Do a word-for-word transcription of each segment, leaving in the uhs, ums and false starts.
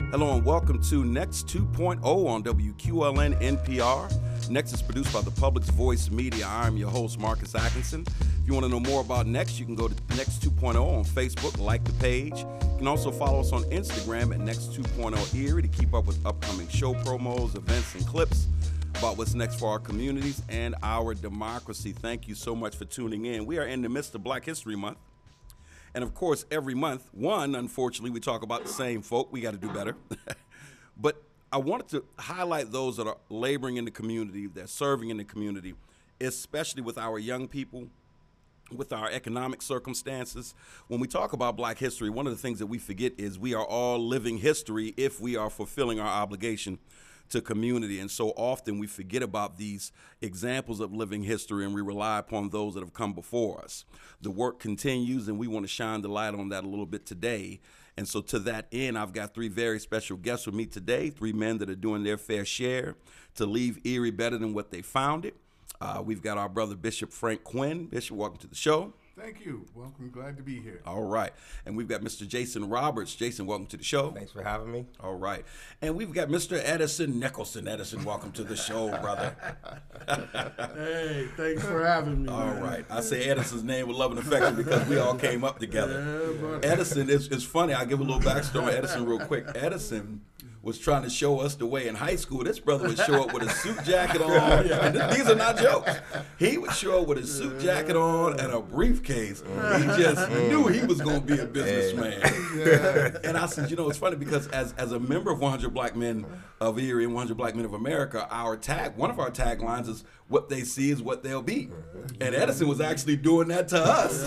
Hello and welcome to Next two point oh on W Q L N N P R. Next is produced by the Public's Voice Media. I'm your host, Marcus Atkinson. If you want to know more about Next, you can go to Next two point oh on Facebook, like the page. You can also follow us on Instagram at Next two point oh Erie to keep up with upcoming show promos, events, and clips about what's next for our communities and our democracy. Thank you so much for tuning in. We are in the midst of Black History Month. And of course, every month, one, unfortunately, we talk about the same folk. We got to do better. But I wanted to highlight those that are laboring in the community, that are serving in the community, especially with our young people, with our economic circumstances. When we talk about Black history, one of the things that we forget is we are all living history if we are fulfilling our obligation to community. And so often we forget about these examples of living history and we rely upon those that have come before us. The work continues and we want to shine the light on that a little bit today. And so to that end, I've got three very special guests with me today, three men that are doing their fair share to leave Erie better than what they found it. Uh, we've got our brother Bishop Frank Quinn. Bishop, welcome to the show. Thank you. Welcome. Glad to be here. All right. And we've got Mister Jason Roberts. Jason, welcome to the show. Thanks for having me. All right. And we've got Mister Edison Nicholson. Edison, welcome to the show, brother. Hey, thanks for having me. All man. right. I say Edison's name with love and affection because we all came up together. Yeah, buddy. Edison, it's, it's funny. I'll give a little backstory on Edison real quick. Edison was trying to show us the way in high school. This brother would show up with a suit jacket on, and th- these are not jokes. He would show up with a suit jacket on and a briefcase. He just knew he was going to be a businessman. Yeah. And I said, you know, it's funny because as as a member of one hundred Black Men of Erie and one hundred Black Men of America, our tag, one of our taglines is what they see is what they'll be. And Edison was actually doing that to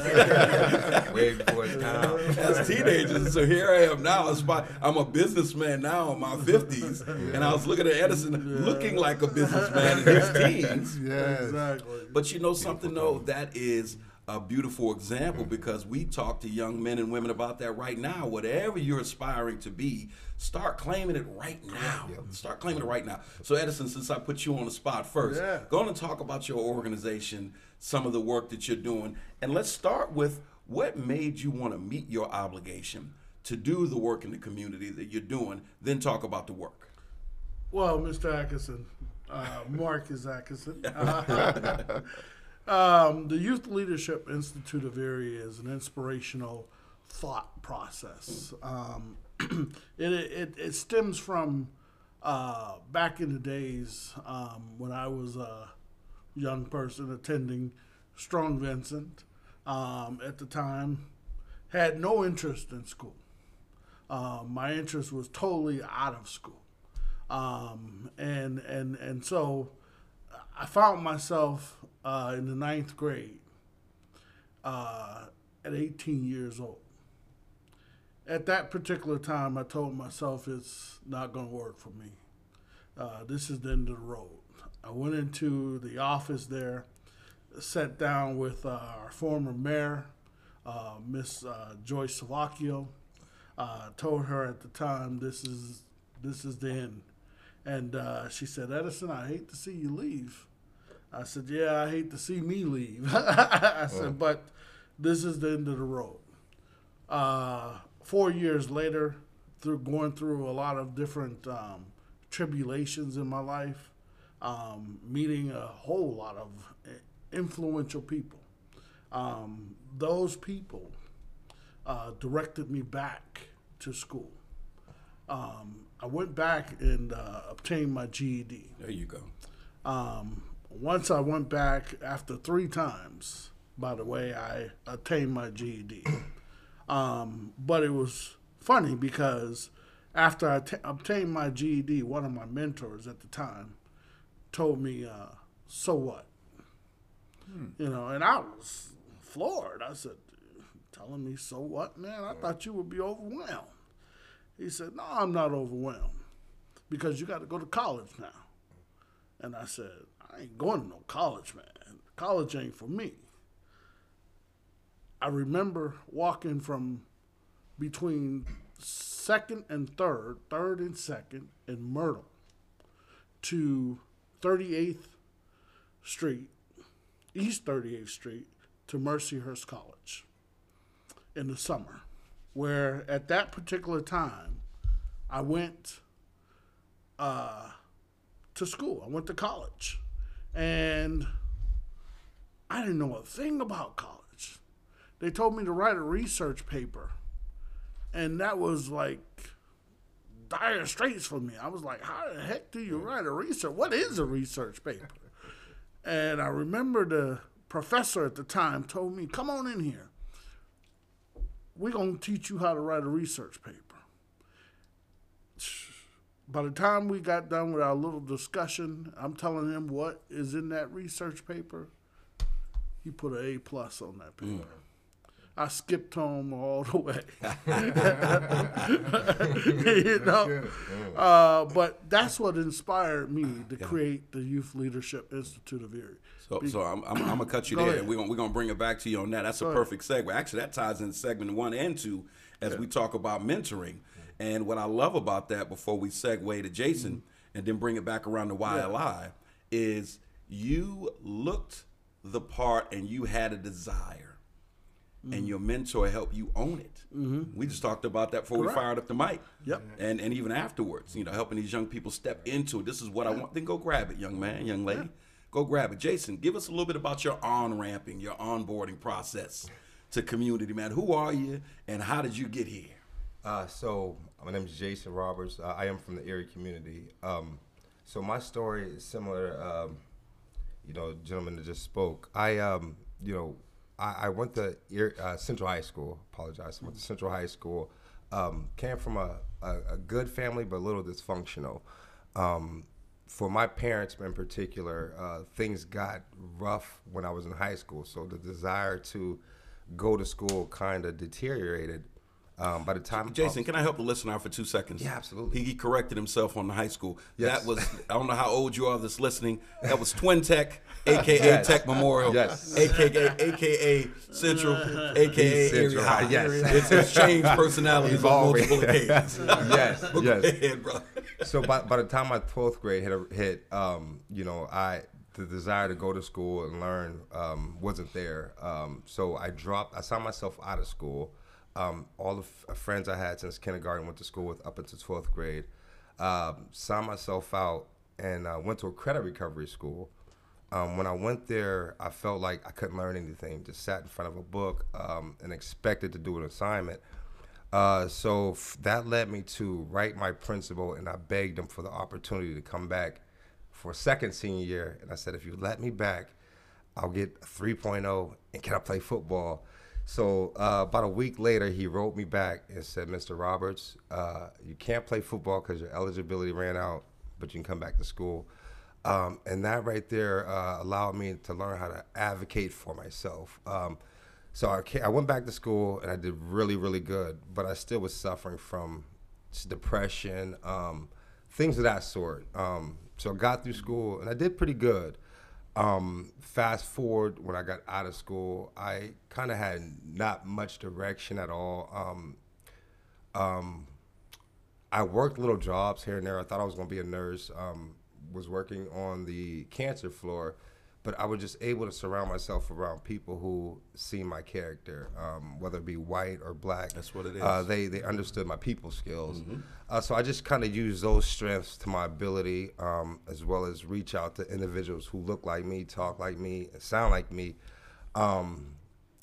us. Way before his time. As teenagers. So here I am now. It's my- I'm a businessman now in my fifties. And I was looking at Edison looking like a businessman in his teens. Yes. Exactly. But you know something, though? That is a beautiful example because we talk to young men and women about that right now. Whatever you're aspiring to be, start claiming it right now. Start claiming it right now. So Edison, since I put you on the spot first, Yeah. go on and talk about your organization, some of the work that you're doing. And let's start with what made you want to meet your obligation to do the work in the community that you're doing, then talk about the work. Well, Mister Atkinson, uh, Marcus Atkinson. Uh, um, the Youth Leadership Institute of Erie is an inspirational thought process. Um, it, it, it stems from uh, back in the days um, when I was a young person attending Strong Vincent. Um, at the time, had no interest in school. Um, my interest was totally out of school. Um, and, and, and so I found myself uh, in the ninth grade uh, at eighteen years old. At that particular time, I told myself it's not going to work for me. Uh, this is the end of the road. I went into the office there, sat down with uh, our former mayor, uh, Miss uh, Joyce Savacchio. Uh, told her at the time, this is this is the end. And uh, she said, Edison, I hate to see you leave. I said, yeah, I hate to see me leave. I said, oh. But this is the end of the road. Uh, four years later, through going through a lot of different um, tribulations in my life, um, meeting a whole lot of influential people, um, those people uh, directed me back to school. Um, I went back and uh, obtained my G E D. There you go. Um, once I went back after three times, by the way, I attained my G E D. Um, but it was funny because after I t- obtained my G E D, one of my mentors at the time told me, uh, so what? Hmm. You know, and I was floored. I said, telling me, so what, man? I thought you would be overwhelmed. He said, no, I'm not overwhelmed because you got to go to college now. And I said, I ain't going to no college, man. College ain't for me. I remember walking from between second and third, third and second in Myrtle to thirty-eighth Street, East thirty-eighth Street to Mercyhurst College in the summer, where at that particular time, I went uh, to school. I went to college. And I didn't know a thing about college. They told me to write a research paper. And that was like dire straits for me. I was like, how the heck do you write a research? What is a research paper? And I remember the professor at the time told me, come on in here. We're going to teach you how to write a research paper. By the time we got done with our little discussion, I'm telling him what is in that research paper. He put an A plus on that paper. Mm. I skipped home all the way. You know, uh, but that's what inspired me to create the Youth Leadership Institute of Erie. So, Be- so I'm, I'm, I'm gonna cut you Go there, ahead. and we're gonna we're gonna bring it back to you on that. That's a Go perfect segue. Actually, that ties in segment one and two as Yeah. we talk about mentoring. And what I love about that, before we segue to Jason mm-hmm. and then bring it back around to Y L I, yeah. is you looked the part and you had a desire, mm-hmm. and your mentor helped you own it. Mm-hmm. We just talked about that before Correct. we fired up the mic. Yep. And and even afterwards, you know, helping these young people step into it. This is what yeah. I want. Then go grab it, young man, young lady. Yeah. Go grab it. Jason, give us a little bit about your on-ramping, your onboarding process to community, man. Who are you and how did you get here? Uh, so my name is Jason Roberts. Uh, I am from the Erie community. Um, so my story is similar, um, you know, gentleman that just spoke. I, um, you know, I, I went to Erie, uh, Central High School. Apologize. I went to Central High School. Um, came from a, a, a good family, but a little dysfunctional. Um, for my parents in particular, uh, things got rough when I was in high school. So the desire to go to school kind of deteriorated. Um, by the time Jason, was, can I help the listener out for two seconds? Yeah, absolutely. He, he corrected himself on the high school. Yes. That was, I don't know how old you are that's listening. That was Twin Tech, A K A yes. Tech Memorial, yes. A K A A K A Central, A K A Erie High. Yes. It's, it's changed personalities on multiple occasions. Yes, Go yes. ahead, brother. So by, by the time my twelfth grade hit, hit um, you know, I the desire to go to school and learn um, wasn't there. Um, so I dropped, I signed myself out of school. Um, all the f- friends I had since kindergarten went to school with up until twelfth grade. Um, signed myself out and uh, went to a credit recovery school. Um, when I went there, I felt like I couldn't learn anything. Just sat in front of a book um, and expected to do an assignment. Uh, so f- that led me to write my principal, and I begged him for the opportunity to come back for a second senior year. And I said, if you let me back, I'll get a three point oh and can I play football? So uh, about a week later, he wrote me back and said, Mister Roberts, uh, you can't play football because your eligibility ran out, but you can come back to school. Um, and that right there uh, allowed me to learn how to advocate for myself. Um, so I, I went back to school and I did really, really good, but I still was suffering from depression, um, things of that sort. Um, so I got through school and I did pretty good. Um, fast forward, when I got out of school, I kind of had not much direction at all. Um, um, I worked little jobs here and there. I thought I was going to be a nurse, um, was working on the cancer floor, but I was just able to surround myself around people who see my character, um, whether it be white or black. That's what it is. Uh, they, they understood my people skills. Mm-hmm. Uh, so I just kind of used those strengths to my ability, um, as well as reach out to individuals who look like me, talk like me, and sound like me. Um,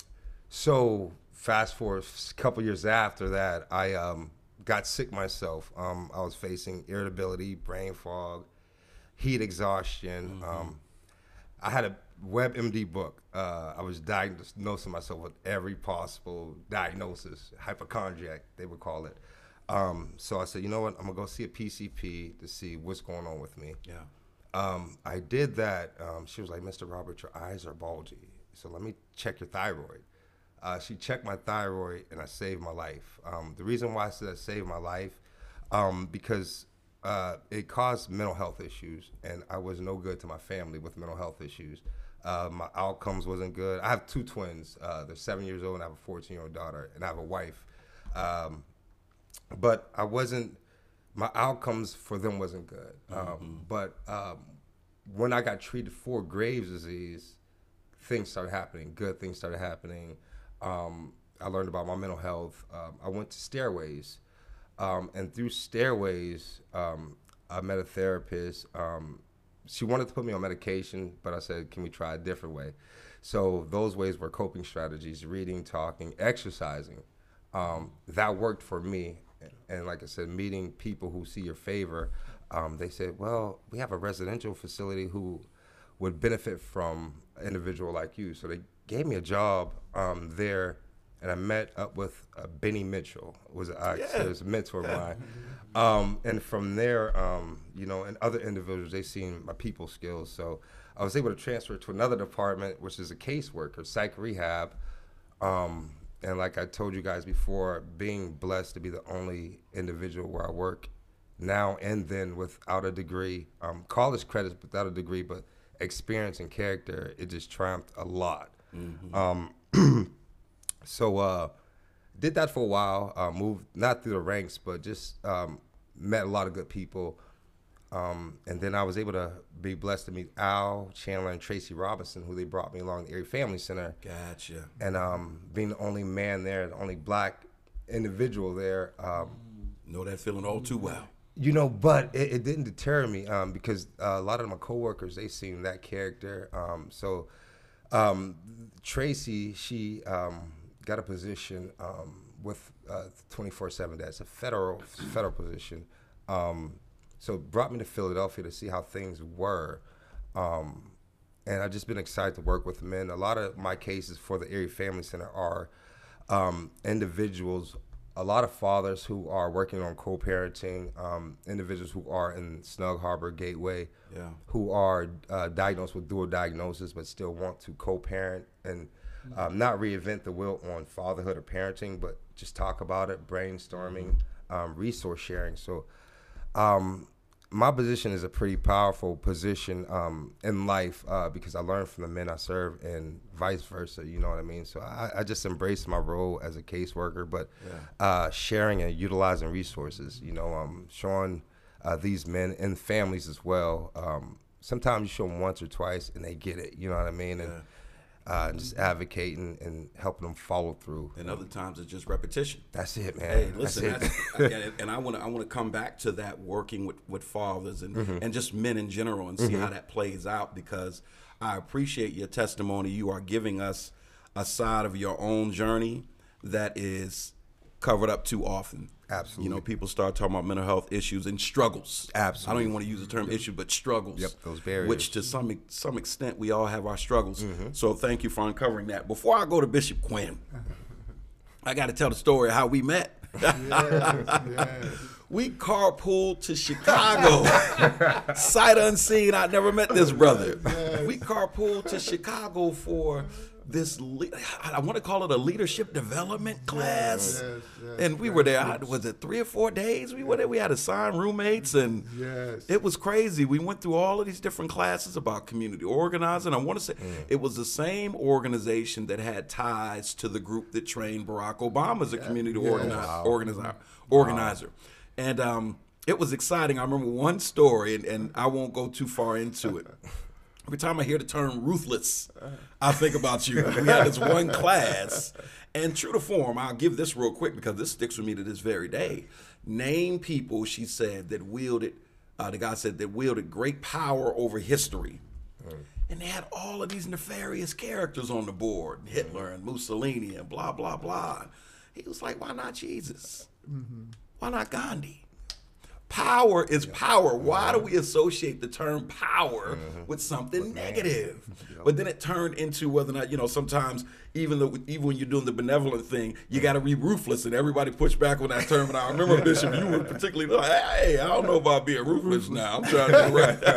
so fast forward a couple years after that, I um, got sick myself. Um, I was facing irritability, brain fog, heat exhaustion. Mm-hmm. Um, I had a WebMD book. Uh, I was diagnosing myself with every possible diagnosis, hypochondriac, they would call it. Um, so I said, you know what, I'm gonna go see a P C P to see what's going on with me. Yeah. Um, I did that. Um, she was like, Mister Roberts, your eyes are bulgy, so let me check your thyroid. Uh, she checked my thyroid and I saved my life. Um, the reason why I said I saved my life, um, because uh, it caused mental health issues, and I was no good to my family with mental health issues. Uh, my outcomes wasn't good. I have two twins. Uh, they're seven years old and I have a fourteen-year-old daughter, and I have a wife. Um, but I wasn't, my outcomes for them wasn't good. Um, mm-hmm. But um, when I got treated for Graves' disease, things started happening. Good things started happening. Um, I learned about my mental health. Um, I went to Stairways. Um, and through Stairways, um, I met a therapist. Um, she wanted to put me on medication, but I said, can we try a different way? So those ways were coping strategies, reading, talking, exercising. Um, that worked for me. And like I said, meeting people who see your favor, um, they said, well, we have a residential facility who would benefit from an individual like you. So they gave me a job um, there, and I met up with uh, Benny Mitchell, was, a, Yeah. was a mentor of mine. Um, and from there, um, you know, and other individuals, they seen my people skills. So I was able to transfer to another department, which is a caseworker, psych rehab. Um, and like I told you guys before, being blessed to be the only individual where I work now and then without a degree, um, college credits without a degree, but experience and character, it just triumphed a lot. Mm-hmm. Um, so uh, did that for a while, uh, moved not through the ranks, but just um, met a lot of good people. Um, and then I was able to be blessed to meet Al Chandler and Tracy Robinson, who they brought me along the Erie Family Center. Gotcha. And um, being the only man there, the only black individual there. Um, know that feeling all too well. You know, but it, it didn't deter me um, because uh, a lot of my coworkers, they seen that character. Um, so um, Tracy, she um, got a position um, with uh, twenty-four seven. That's a federal federal position. Um, so it brought me to Philadelphia to see how things were. Um, and I've just been excited to work with men. A lot of my cases for the Erie Family Center are um, individuals, a lot of fathers who are working on co-parenting, um, individuals who are in Snug Harbor Gateway, Yeah. who are uh, diagnosed with dual diagnosis but still want to co-parent and um, not reinvent the wheel on fatherhood or parenting, but just talk about it, brainstorming, um, resource sharing. So um, my position is a pretty powerful position um, in life uh, because I learned from the men I serve and vice versa, you know what I mean? So I, I just embrace my role as a caseworker, but Yeah. uh, sharing and utilizing resources, you know, um, showing uh, these men and families as well. Um, sometimes you show them once or twice and they get it, you know what I mean? And uh, just advocating and helping them follow through. And other times it's just repetition. That's it, man. Hey, listen, That's it. that's, and- and I want to I want to come back to that working with, with fathers and, Mm-hmm. and just men in general and see how that plays out, because I appreciate your testimony. You are giving us a side of your own journey that is covered up too often. Absolutely. You know, people start talking about mental health issues and struggles. Absolutely. I don't even want to use the term issue, but struggles. Yep, those barriers. Which to some some extent we all have our struggles. Mm-hmm. So thank you for uncovering that. Before I go to Bishop Quinn, I got to tell the story of how we met. Yes, yes. We carpooled to Chicago. Sight unseen, I never met this brother. We carpooled to Chicago for this, le- I want to call it a leadership development class. yes, yes, and we were there, I- was it three or four days? We were there, we had assigned roommates, and Yes. it was crazy. We went through all of these different classes about community organizing. I want to say it was the same organization that had ties to the group that trained Barack Obama as a community Yes. organi- Wow. organizer. organizer. And um, it was exciting. I remember one story, and, and I won't go too far into it. Every time I hear the term ruthless, I think about you. We had this one class, and true to form, I'll give this real quick because this sticks with me to this very day. Name people, she said, that wielded, uh, the guy said, that wielded great power over history. And they had all of these nefarious characters on the board, Hitler and Mussolini and blah, blah, blah. He was like, why not Jesus? Why not Gandhi? Power is power. Why do we associate the term power with something negative? But then it turned into whether or not, you know, sometimes even though even when you're doing the benevolent thing, you got to be ruthless, and everybody pushed back on that term. And I remember, Bishop, you were particularly like, hey, I don't know about being ruthless now. I'm trying to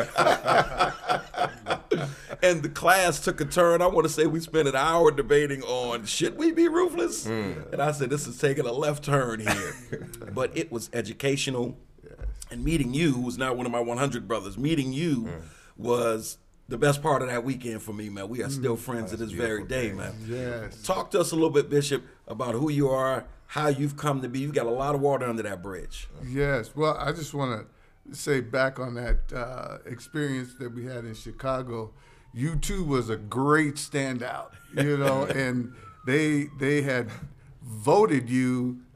do right. And the class took a turn. I want to say we spent an hour debating on, should we be ruthless? And I said, this is taking a left turn here. But it was educational. And meeting you, who's now one of my one hundred brothers, meeting you mm. was the best part of that weekend for me, man. We are still friends to this very day, man. Yes. Talk to us a little bit, Bishop, about who you are, how you've come to be. You've got a lot of water under that bridge. Yes. Well, I just want to say back on that uh, experience that we had in Chicago. You too was a great standout, you know, and they they had voted you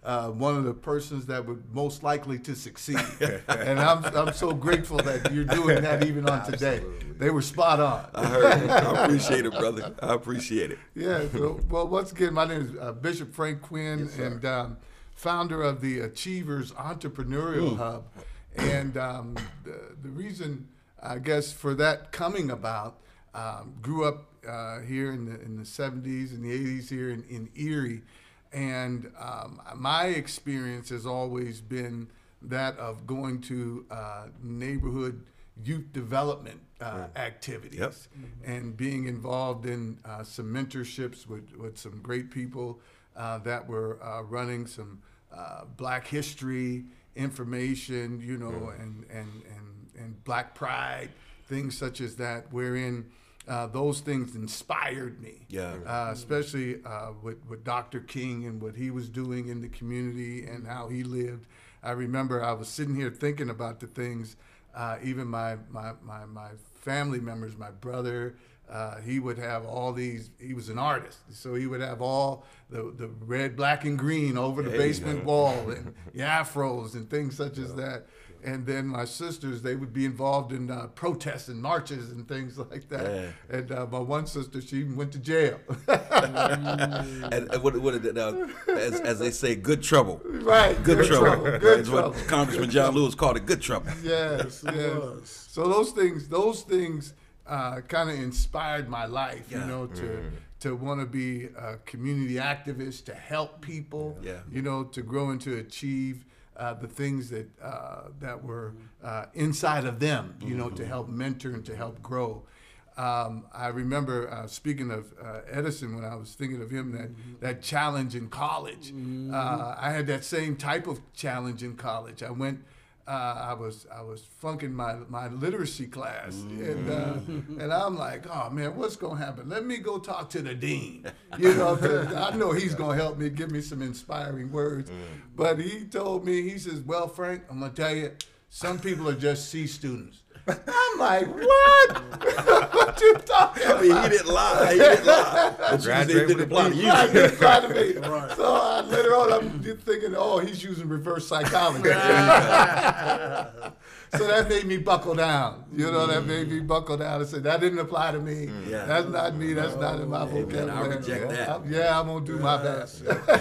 uh, one of the persons that were most likely to succeed. And I'm, I'm so grateful that you're doing that even on today. They were spot on. I heard it. I appreciate it, brother. I appreciate it. Yeah. So, well, once again, my name is uh, Bishop Frank Quinn, Yes, sir. and um, founder of the Achievers Entrepreneurial Mm. Hub. And um, the, the reason, I guess, for that coming about, um, grew up uh, here in the in the seventies and the eighties here in, in Erie, and um, my experience has always been that of going to uh, neighborhood youth development uh, activities Yep. and being involved in uh, some mentorships with, with some great people uh, that were uh, running some uh, Black history information, you know, and, and, and, and Black pride, things such as that, wherein uh, those things inspired me. Yeah. Uh, especially uh, with, with Doctor King and what he was doing in the community and how he lived. I remember I was sitting here thinking about the things, uh, even my, my, my, my family members, my brother, uh, he would have all these, he was an artist, so he would have all the, the red, black, and green over the There you basement go. wall and the afros and things such as that. And then my sisters, they would be involved in uh, protests and marches and things like that. Yeah. And uh, my one sister, she even went to jail. And, and what, what it, uh, as, as they say, good trouble. Right. Good, trouble. Good That's trouble. what Congressman John Lewis called it, good trouble. Yes, Yes, it yes. was. So those things, those things, uh, kind of inspired my life. Yeah. You know, to to want to be a community activist, to help people. Yeah. You know, to grow and to achieve uh, the things that uh, that were uh, inside of them. You know, to help mentor and to help grow. Um, I remember uh, speaking of uh, Edison when I was thinking of him, that, that challenge in college. Uh, I had that same type of challenge in college. I went, uh, I was I was flunking my, my literacy class, and uh, and I'm like, oh man, what's gonna happen? Let me go talk to the dean. You know, 'cause I know he's gonna help me, give me some inspiring words. But he told me, he says, well, Frank, I'm gonna tell you, some people are just C students. I'm like, what? What you talking I about? mean, he didn't lie. He didn't lie. But you Graduate didn't with a apply to D. you. Right, he's trying to be- Right. So uh, later on, I'm just thinking, oh, he's using reverse psychology. So that made me buckle down. You know, that made me buckle down and say, that didn't apply to me. Yeah. That's not me. That's not in my Amen. vocabulary. I reject that. I'm- yeah, I'm going to do my best.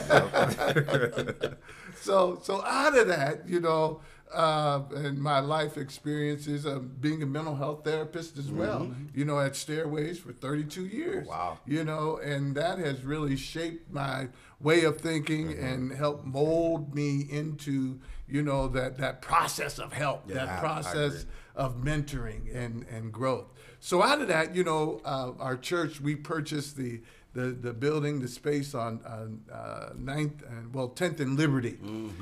So, so out of that, you know, uh, and my life experiences of being a mental health therapist as well, you know, at Stairways for thirty-two years. Wow. You know, and that has really shaped my way of thinking and helped mold me into, you know, that, that process of help, Yeah, that I- I process agree. of mentoring and, and growth. So out of that, you know, uh, our church, we purchased the the, the building, the space on, on uh, ninth and well tenth and Liberty.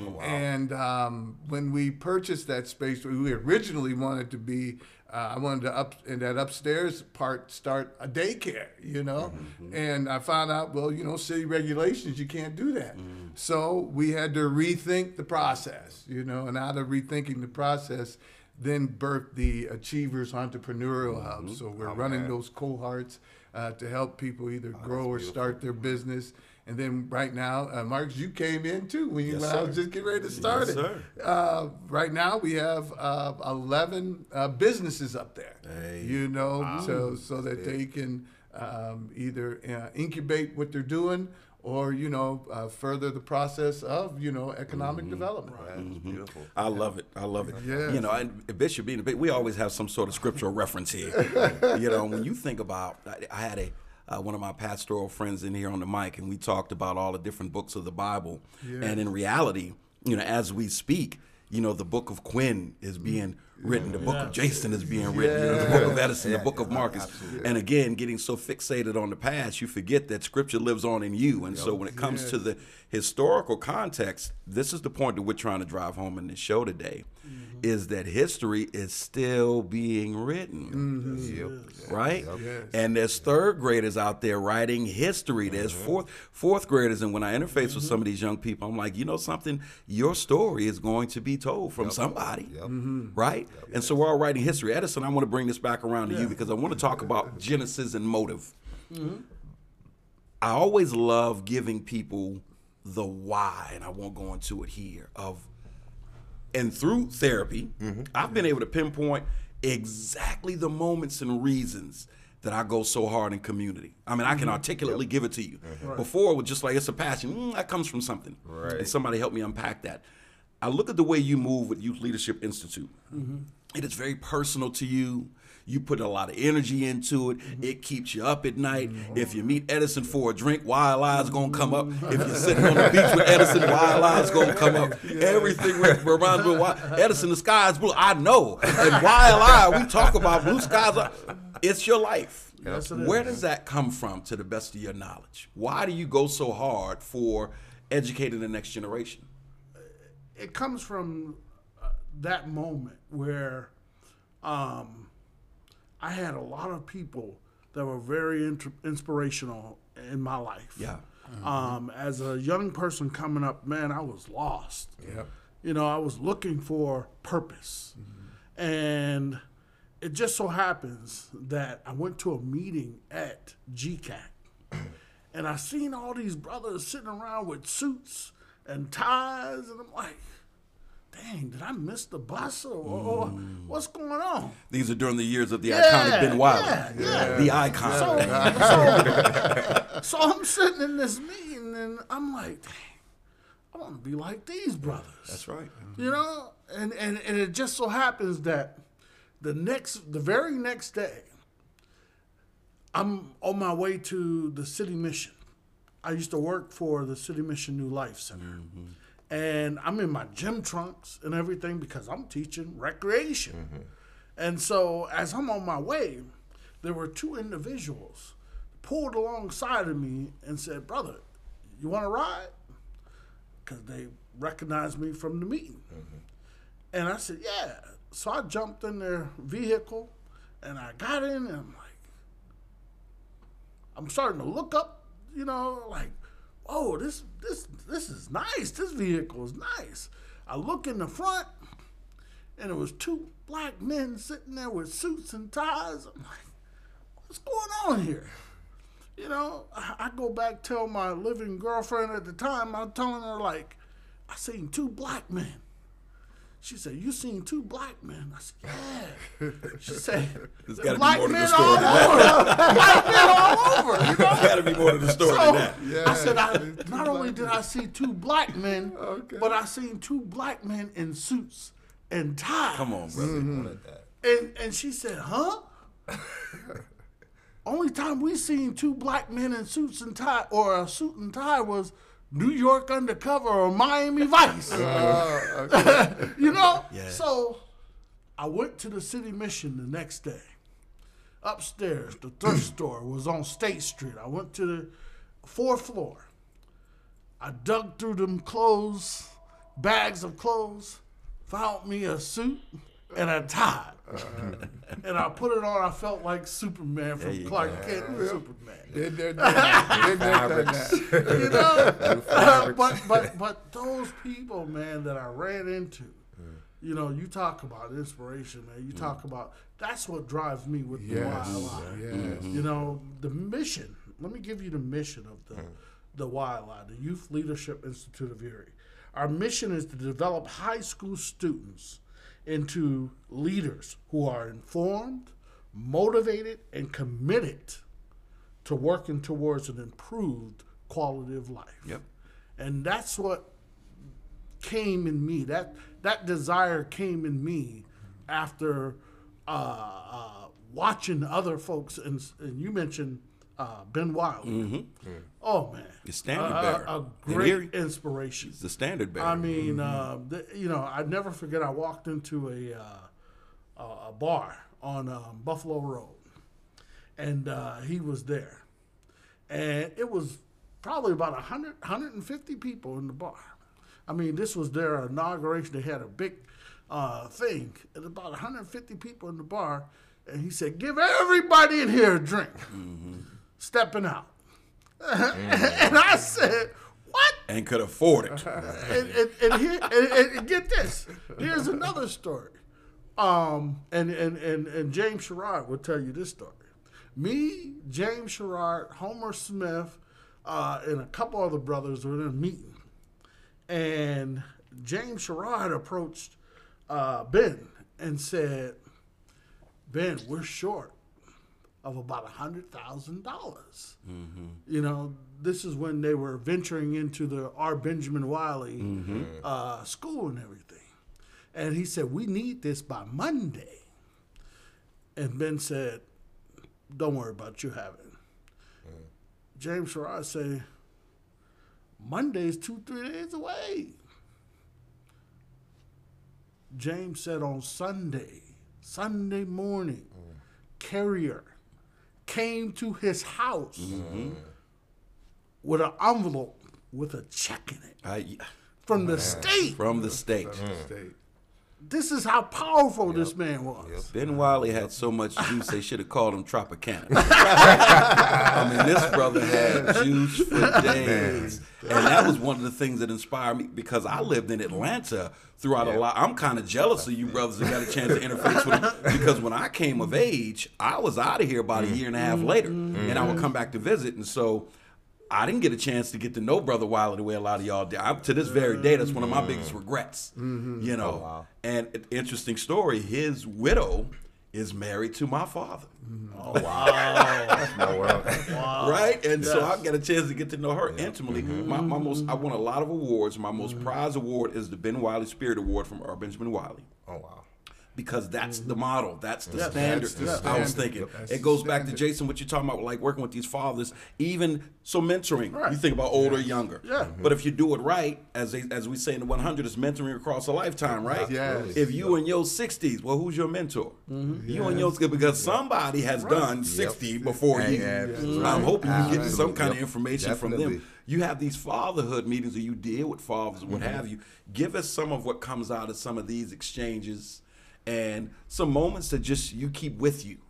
And um, when we purchased that space, we originally wanted to be. Uh, I wanted to up in that upstairs part start a daycare, you know, and I found out, well, you know, city regulations, you can't do that. So we had to rethink the process, you know, and out of rethinking the process, then birthed the Achievers Entrepreneurial Hub. So we're Oh, running man. those cohorts uh, to help people either grow or start their business. And then right now, uh, Marcus, you came in too when, you, Yes, when I sir. was just getting ready to start Yes, it. sir. Uh, right now, we have uh, eleven uh, businesses up there. Hey. You know, so so that they can um, either uh, incubate what they're doing, or you know, uh, further the process of you know economic development. That's beautiful. I love it. I love it. Yes. You know, and Bishop being a bit, we always have some sort of scriptural reference here. You know, when you think about, I, I had a uh, one of my pastoral friends in here on the mic, and we talked about all the different books of the Bible. And in reality, you know, as we speak, you know, the book of Quinn is being written, the book of Jason is being written, you know, the book of Edison, the book of Marcus. And again, getting so fixated on the past, you forget that scripture lives on in you. And so when it comes to the historical context, this is the point that we're trying to drive home in this show today, is that history is still being written. Yep. Right? Yes. And there's third graders out there writing history. There's fourth fourth graders. And when I interface with some of these young people, I'm like, you know something? Your story is going to be told from somebody. Yep. Right? And so we're all writing history. Edison, I want to bring this back around to you because I want to talk about genesis and motive. I always love giving people the why, and I won't go into it here, of and through therapy, mm-hmm. I've been able to pinpoint exactly the moments and reasons that I go so hard in community. I mean, I can articulately yep. give it to you. Mm-hmm. Right. Before, it was just like, it's a passion. Mm, that comes from something. Right. And somebody helped me unpack that. I look at the way you move with Youth Leadership Institute. Mm-hmm. It is very personal to you. You put a lot of energy into it. Mm-hmm. It keeps you up at night. Mm-hmm. If you meet Edison for a drink, Wild Eye's going to come up. If you're sitting on the beach with Edison, Wild Eye's going to come up. Yeah. Everything reminds me of Wild. Edison, the sky is blue. I know. And Wild Eye, we talk about blue skies. It's your life. Yes, it Where is. does that come from, to the best of your knowledge? Why do you go so hard for educating the next generation? It comes from uh, that moment where um, I had a lot of people that were very int- inspirational in my life. Yeah. Mm-hmm. Um, as a young person coming up, man, I was lost. Yep. You know, I was looking for purpose. Mm-hmm. And it just so happens that I went to a meeting at G CAC, and I seen all these brothers sitting around with suits and ties, and I'm like, dang, did I miss the bus, or, or Mm. what's going on? These are during the years of the Yeah, iconic Ben Wilder. yeah, yeah. The icon. So, so, so I'm sitting in this meeting, and I'm like, dang, I want to be like these brothers. That's right. You know, and, and, and it just so happens that the next, the very next day, I'm on my way to the City Mission. I used to work for the City Mission New Life Center. Mm-hmm. And I'm in my gym trunks and everything because I'm teaching recreation. Mm-hmm. And so as I'm on my way, there were two individuals pulled alongside of me and said, brother, you want to ride? Because they recognized me from the meeting. Mm-hmm. And I said, yeah. So I jumped in their vehicle and I got in and I'm like, I'm starting to look up, you know, like, oh, this this this is nice. This vehicle is nice. I look in the front, and it was two black men sitting there with suits and ties. I'm like, what's going on here? You know, I, I go back, tell my living girlfriend at the time, I'm telling her, like, I seen two black men. She said, you seen two black men? I said, yeah. She said, There's gotta be black more to the men story all than over. Black men all over, you know? There's got to be more to the story So, than that. Yeah. I said, I, not only did I see two black men, Okay. but I seen two black men in suits and ties. Come on, brother. Mm-hmm. that. And and she said, huh? Only time we seen two black men in suits and tie, or a suit and tie, was New York Undercover or Miami Vice. Oh, okay. You know? Yeah. So I went to the City Mission the next day. Upstairs, the thrift store was on State Street. I went to the fourth floor. I dug through them clothes, bags of clothes, found me a suit and a tie. Uh-huh. And I put it on. I felt like Superman from Clark go. Kent and Superman. Been there, done that. Been there, done that. You know? Uh, but, but, but those people, man, that I ran into, you know, you talk about inspiration, man. You talk about, that's what drives me with the Yes, Wildlife. yes. You know, the mission. Let me give you the mission of the, the Wildlife, the Youth Leadership Institute of Erie. Our mission is to develop high school students into leaders who are informed, motivated, and committed to working towards an improved quality of life. Yep. And that's what came in me. That that desire came in me after uh, uh, watching other folks. And, and you mentioned uh, Ben Wilder. Mm-hmm. Mm. Oh man, The standard Uh, bearer. a, a In great Erie, inspiration. It's the standard bearer. I mean, uh, the, you know, I never forget. I walked into a uh, a bar on um, Buffalo Road, and uh, he was there, and it was probably about one hundred, one hundred fifty people in the bar. I mean, this was their inauguration. They had a big uh, thing, and about one hundred fifty people in the bar, and he said, "Give everybody in here a drink." Mm-hmm. Stepping out, mm. And I said, "What?" And could afford it. and, and, and, here, and, and get this. Here's another story. Um, and, and, and, and James Sherrod will tell you this story. Me, James Sherrod, Homer Smith, uh, and a couple other brothers were in a meeting. And James Sherrod approached uh, Ben and said, Ben, we're short of about a hundred thousand dollars. You know, this is when they were venturing into the R. Benjamin Wiley Mm-hmm. uh, school and everything. And he said, we need this by Monday. And Ben said, don't worry about it, you have it. Mm. James Sherrod said, Monday's two, three days away. James said on Sunday, Sunday morning, mm. Carrier came to his house mm-hmm. with an envelope with a check in it I, from the state. From the state. Mm. State. This is how powerful yep. this man was. Yep. Ben Wiley had so much juice, they should have called him Tropicana. I mean, this brother had juice for days. And that was one of the things that inspired me because I lived in Atlanta throughout yeah. a lot. I'm kind of jealous of you brothers that got a chance to interface with him because when I came of age, I was out of here about a year and a half later. Mm-hmm. And I would come back to visit. And so I didn't get a chance to get to know Brother Wiley the way a lot of y'all did. I, to this very day, that's one of my biggest regrets. Mm-hmm. You know, oh, wow. And an interesting story, his widow is married to my father. Mm-hmm. Oh, wow. No world. Wow. Right? And yes. so I got a chance to get to know her yeah. intimately. Mm-hmm. My, my most, I won a lot of awards. My most mm-hmm. prized award is the Ben Wiley Spirit Award from R. Benjamin Wiley. Oh, wow. Because that's mm-hmm. the model. That's the yes, standard. That's the standard. I was thinking. That's it goes the back to Jason, what you're talking about, like working with these fathers, even so mentoring. Right. You think about older, yes. younger. Yeah. Mm-hmm. But if you do it right, as they, as we say in the one hundred, it's mentoring across a lifetime, right? Yes. If you in your sixties, well, who's your mentor? Mm-hmm. You yes. in your because somebody has right. done sixty yep. before you. Yeah, right. I'm hoping you get some kind yep. of information Definitely. from them. You have these fatherhood meetings, or you deal with fathers, and what mm-hmm. have you. Give us some of what comes out of some of these exchanges. And some moments that just you keep with you.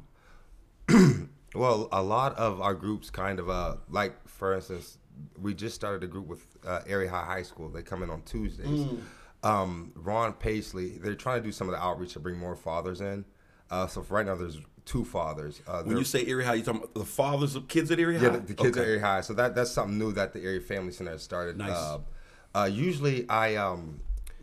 Well, a lot of our groups kind of, uh, like, for instance, we just started a group with uh, Erie High High School. They come in on Tuesdays. Mm. Um, Ron Paisley, they're trying to do some of the outreach to bring more fathers in. Uh, so for right now, there's two fathers. Uh, when you say Erie High, you talking about the fathers of kids at Erie High? Yeah, the, the kids okay. at Erie High. So that that's something new that the Erie Family Center has started. Nice. Uh, uh, usually, I... Um,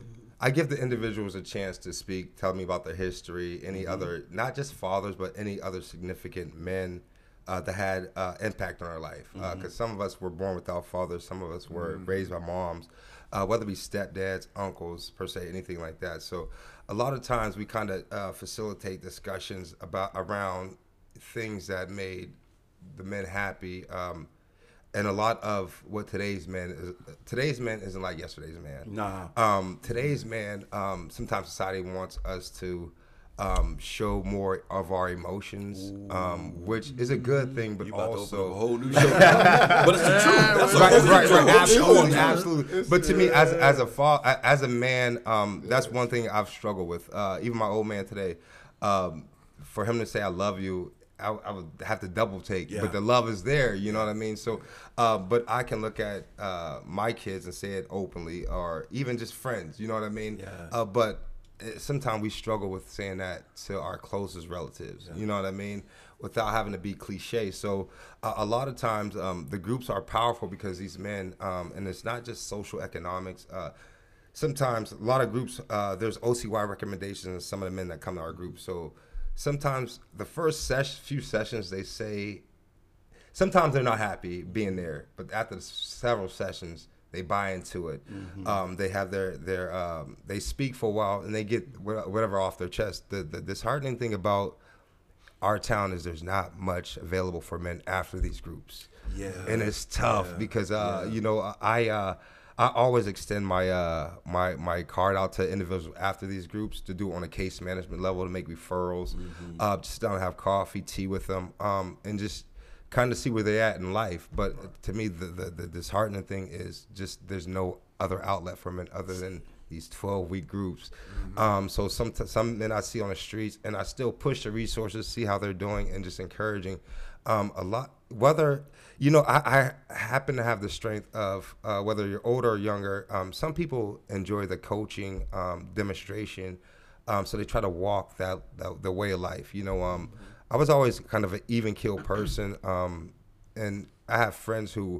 I give the individuals a chance to speak, tell me about their history, any mm-hmm. other, not just fathers, but any other significant men uh, that had uh, impact on our life. Because mm-hmm. uh, some of us were born without fathers, some of us were mm-hmm. raised by moms, uh, whether it be stepdads, uncles, per se, anything like that. So a lot of times we kind of uh, facilitate discussions about around things that made the men happy. Um, And a lot of what today's man is, today's man isn't like yesterday's man. Nah. Um, today's man, um, sometimes society wants us to um, show more of our emotions, um, which is a good thing, but you about also to open a whole new show. But it's the truth. That's right, a right, right, absolutely, show. absolutely. But to me, as as a fa- as a man, um, that's one thing I've struggled with. Uh, even my old man today, um, for him to say "I love you." I, I would have to double take, yeah. but the love is there, you know what I mean? So, uh, but I can look at uh, my kids and say it openly, or even just friends, you know what I mean? Yeah. Uh, but sometimes we struggle with saying that to our closest relatives, yeah. you know what I mean? Without having to be cliche. So uh, a lot of times um, the groups are powerful because these men, um, and it's not just social economics, uh, sometimes a lot of groups, uh, there's O C Y recommendations in some of the men that come to our group. So sometimes the first ses- few sessions they say, sometimes they're not happy being there, but after the several sessions, they buy into it. Mm-hmm. Um, they have their, their um, they speak for a while and they get whatever off their chest. The, the disheartening thing about our town is there's not much available for men after these groups. Yeah. And it's tough yeah. because, uh, yeah. you know, I, uh, I always extend my uh, my my card out to individuals after these groups to do it on a case management level, to make referrals, mm-hmm. uh, just down have coffee, tea with them, um, and just kind of see where they're at in life. But to me, the, the the disheartening thing is just there's no other outlet for men other than these twelve week groups. Mm-hmm. Um, so some some men I see on the streets, and I still push the resources, see how they're doing, and just encouraging um, a lot. Whether you know, I, I happen to have the strength of uh, whether you're older or younger. Um, some people enjoy the coaching um, demonstration, um, so they try to walk that, that the way of life. You know, um, I was always kind of an even keel person, um, and I have friends who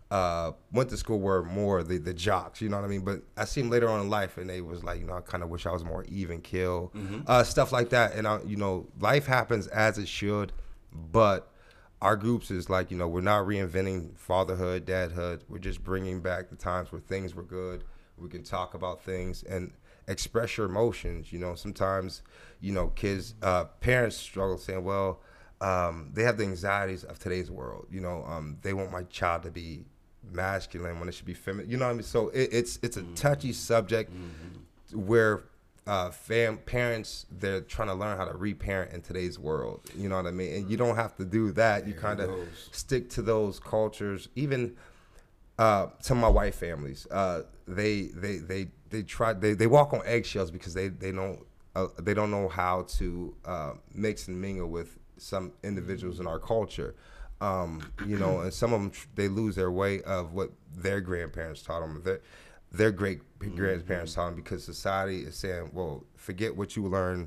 uh, went to school were more the, the jocks, you know what I mean? But I see them later on in life, and they was like, you know, I kind of wish I was more even kill, mm-hmm. uh, stuff like that. And, I, you know, life happens as it should, but our groups is like, you know, we're not reinventing fatherhood, dadhood. We're just bringing back the times where things were good. We can talk about things and express your emotions. You know, sometimes, you know, kids, uh, parents struggle saying, well, um, they have the anxieties of today's world. You know, um, they want my child to be masculine when it should be feminine. You know what I mean? So it, it's it's a touchy subject mm-hmm. where uh, fam parents, they're trying to learn how to reparent in today's world. You know what I mean? And you don't have to do that. You kind of stick to those cultures. Even uh, some of my white families, uh, they they they they try they, they walk on eggshells because they they don't uh, they don't know how to uh, mix and mingle with some individuals in our culture. Um, you know, and some of them, they lose their way of what their grandparents taught them, their, their great grandparents mm-hmm. taught them, because society is saying, well, forget what you learned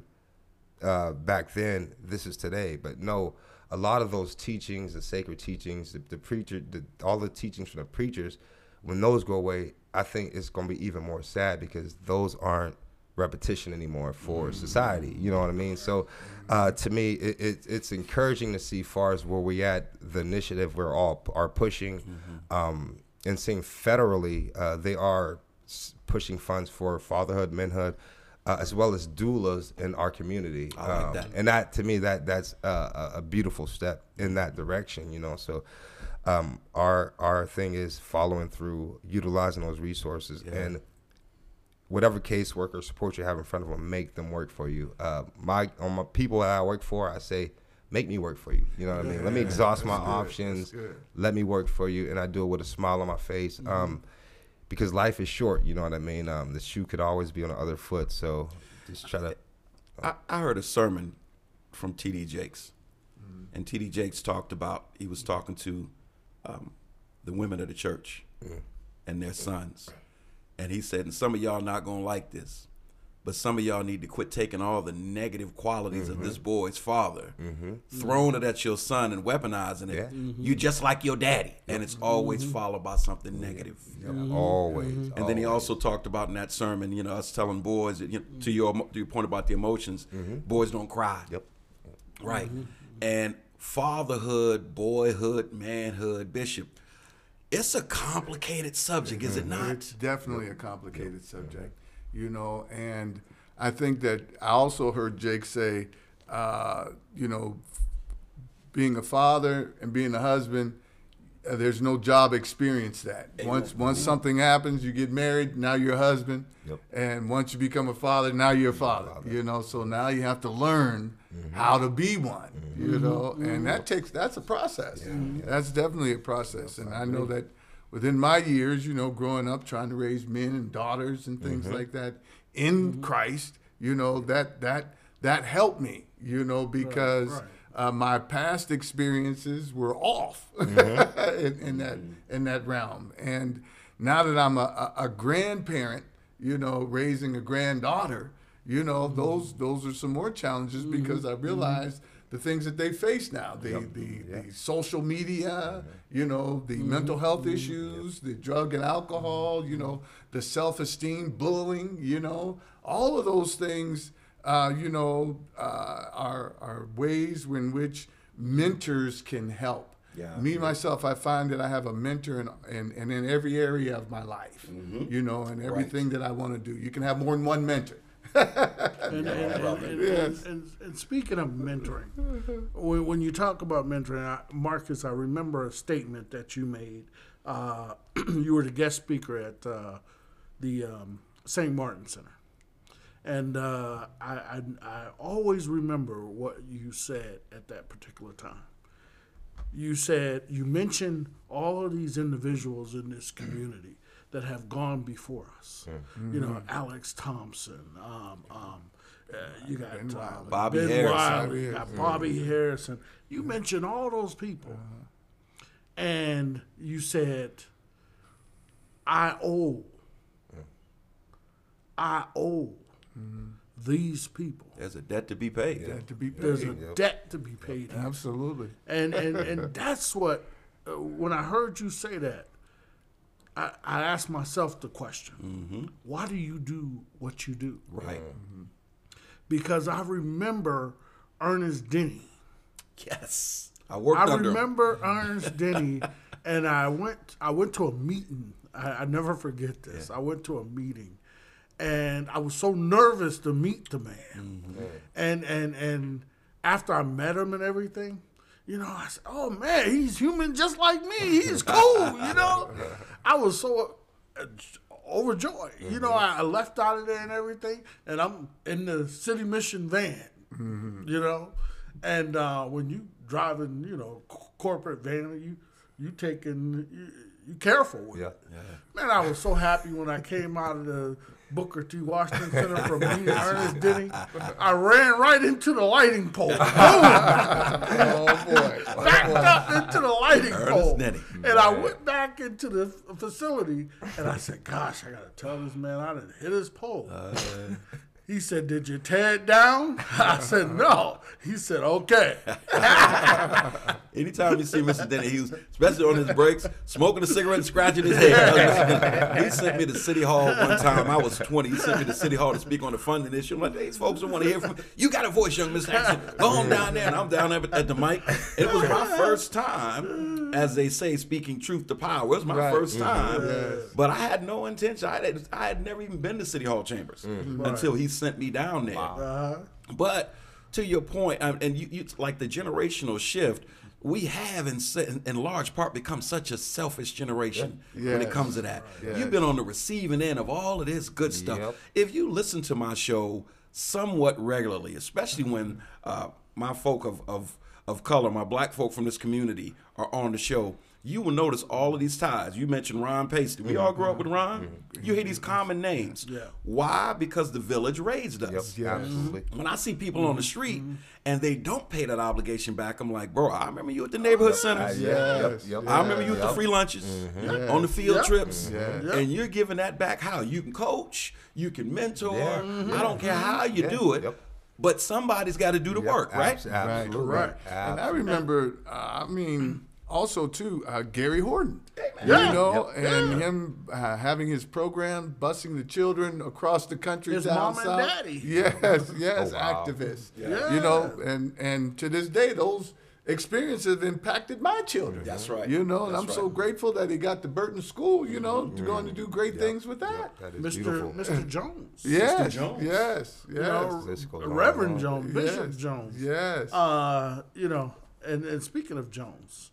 uh, back then, this is today. But no, a lot of those teachings, the sacred teachings, the, the preacher, the, all the teachings from the preachers, when those go away, I think it's going to be even more sad, because those aren't repetition anymore for society. You know what I mean? So uh, to me, it, it, it's encouraging to see far as where we at, the initiative we're all are pushing, mm-hmm. um, and seeing federally, uh, they are pushing funds for fatherhood, manhood, uh, as well as doulas in our community. I like um, that. And that, to me, that that's a, a beautiful step in that direction, you know? So um, our, our thing is following through, utilizing those resources, yeah. and whatever casework or support you have in front of them, make them work for you. Uh, my on my people that I work for, I say, make me work for you. You know what yeah, I mean? Let me exhaust my good. options. Let me work for you, and I do it with a smile on my face. Mm-hmm. Um, because life is short. You know what I mean? Um, the shoe could always be on the other foot. So just try to. Uh. I, I heard a sermon from T D Jakes, mm-hmm. and T D Jakes talked about, he was talking to um, the women of the church mm-hmm. and their sons. And he said, and some of y'all not going to like this, but some of y'all need to quit taking all the negative qualities mm-hmm. of this boy's father, mm-hmm. throwing it at your son and weaponizing it. Yeah. Mm-hmm. You just like your daddy. Yep. And it's always mm-hmm. followed by something negative. Yep. Mm-hmm. Always. And always. then he also talked about in that sermon, you know, us telling boys, you know, to, your, to your point about the emotions, mm-hmm. boys don't cry. Yep. Right. Mm-hmm. And fatherhood, boyhood, manhood, Bishop, it's a complicated subject, is it not? It's definitely a complicated subject, you know, and I think that I also heard Jake say, uh, you know, being a father and being a husband, uh, there's no job experience that. Once once something happens, you get married, now you're a husband, yep. and once you become a father, now you're a father, you know, so now you have to learn mm-hmm. how to be one, mm-hmm. you know, mm-hmm. and that takes, that's a process. Yeah, yeah. That's definitely a process, and I know that within my years, you know, growing up, trying to raise men and daughters and things mm-hmm. like that in mm-hmm. Christ, you know, that that that helped me, you know, because right, right. Uh, my past experiences were off mm-hmm. in, in that in that realm. And now that I'm a, a, a grandparent, you know, raising a granddaughter, you know, mm-hmm. those those are some more challenges mm-hmm. because I realized mm-hmm. the things that they face now, the yep. the, yeah. the social media, mm-hmm. you know, the mm-hmm. mental health mm-hmm. issues, yep. the drug and alcohol, you know, the self-esteem, bullying, you know, all of those things, uh, you know, uh, are are ways in which mentors can help. Yeah, Me, yeah. myself, I find that I have a mentor in, in, in, in every area of my life, mm-hmm. you know, and everything right. that I want to do. You can have more than one mentor. and, and, and, and, yes. and, and, and speaking of mentoring, when, when you talk about mentoring, I, Marcus, I remember a statement that you made. Uh, you were the guest speaker at uh, the um, Saint Martin Center. And uh, I, I, I always remember what you said at that particular time. You said, you mentioned all of these individuals in this community that have gone before us. Mm-hmm. You know, Alex Thompson, um, um, uh, you got uh, Bobby Ben Harrison. Wiley, you got Bobby mm-hmm. Harrison. You mentioned all those people. Uh-huh. And you said, I owe, I owe mm-hmm. these people. There's a debt to be paid. Yeah. Debt to be paid. There's a yep. debt to be paid. Absolutely. And, and, and that's what, uh, when I heard you say that, I, I asked myself the question, why do you do what you do? Right. Because I remember Ernest Denny. Yes. I worked I under him. remember Ernest Denny, and I went. I went to a meeting. I, I never forget this. I went to a meeting, and I was so nervous to meet the man. Mm-hmm. And and and after I met him and everything, you know, I said, "Oh man, he's human just like me. He's cool." You know, I was so uh, overjoyed. Mm-hmm. You know, I, I left out of there and everything, and I'm in the city mission van. Mm-hmm. You know, and uh, when you driving, you know, c- corporate van, you you taking you, you careful with Yeah. it. Man, I was so happy when I came out of the Booker T. Washington Center from me and Ernest Denny. I ran right into the lighting pole. Boom! Oh boy. Backed up into the lighting Ernest pole. Denny. And I went back into the f- facility and I said, gosh, I got to tell this man I done hit his pole. He said, did you tear it down? I said, no. He said, okay. Anytime you see Mister Denny, he was, especially on his breaks, smoking a cigarette and scratching his head. He sent me to City Hall one time. I was twenty. He sent me to City Hall to speak on the funding issue. I'm like, these folks don't want to hear from me. You got a voice, young Mister Anderson. Go on down there. And I'm down there at the mic. It was my first time, as they say, speaking truth to power. It was my Right. first time. Yes. But I had no intention. I had, I had never even been to City Hall chambers until he sent me down there. Uh-huh. But to your point, um, and you, you like the generational shift, we have in, se- in large part become such a selfish generation Yeah. when it Yes. comes to that. Yes. You've been on the receiving end of all of this good stuff. Yep. If you listen to my show somewhat regularly, especially when uh, my folk of, of, of color, my black folk from this community are on the show, you will notice all of these ties. You mentioned Ron Pasty. We all grew up with Ron. You hear these common names. Yeah. Why? Because the village raised Yep. us. Absolutely. When I see people on the street and they don't pay that obligation back, I'm like, bro, I remember you at the neighborhood centers. Yes. Yep. I remember you at the Yep. free lunches, on the field Yep. trips, Yes. and you're giving that back how? You can coach, you can mentor. Yeah. I don't care how you Yeah. do it, Yep. but somebody's got to do the Yep. work, right? Abs- Absolutely. Right. And I remember, uh, I mean, also too, uh, Gary Horton. Yeah. You know, Yep. and him uh, having his program, busing the children across the country His down mom and south. daddy. Yes, yes, Oh, wow. activists. Yeah. You know, and and to this day, those experiences have impacted my children. That's right. You know, and That's I'm so right. grateful that he got to Burton School. You know, to go on to do great things with that. That is Mister beautiful. Mister Jones. Yes, Jones. yes, yes, You know, This goes on Reverend and Jones, Bishop yes, Jones. yes. Uh, you know, and, and speaking of Jones,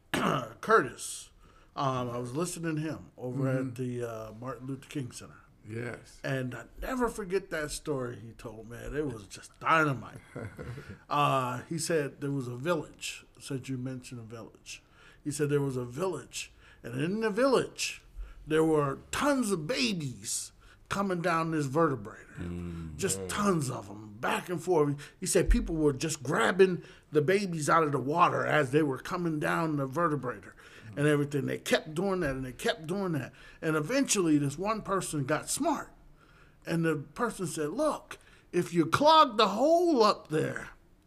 Curtis, um, I was listening to him over at the uh, Martin Luther King Center. Yes. And I never forget that story he told, man. It was just dynamite. uh, he said there was a village, since you mentioned a village. He said there was a village, and in the village, there were tons of babies coming down this vertebrator. Just tons of them, back and forth. He said people were just grabbing the babies out of the water as they were coming down the vertebrator and everything. They kept doing that and they kept doing that. And eventually this one person got smart. And the person said, look, if you clog the hole up there,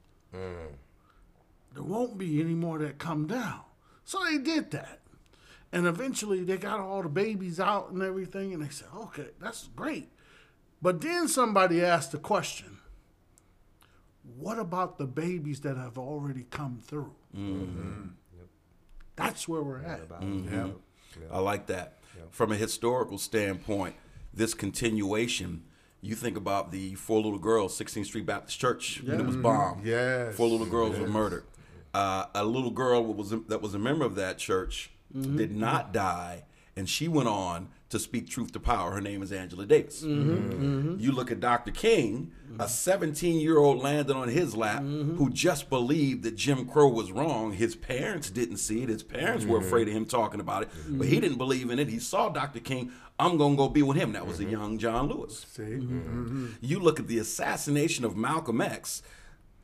there won't be any more that come down. So they did that. And eventually they got all the babies out and everything. And they said, okay, that's great. But then somebody asked the question, what about the babies that have already come through? Mm-hmm. That's where we're at. Yeah. I like that. From a historical standpoint, this continuation, you think about the four little girls, sixteenth Street Baptist Church, when it was bombed. Yes. Four little girls were murdered. Uh, a little girl was that was a member of that church did not die, and she went on to speak truth to power. Her name is Angela Davis. You look at Doctor King, a seventeen-year-old landed on his lap who just believed that Jim Crow was wrong. His parents didn't see it. His parents were afraid of him talking about it, but he didn't believe in it. He saw Doctor King. I'm going to go be with him. That was a young John Lewis. See? You look at the assassination of Malcolm X.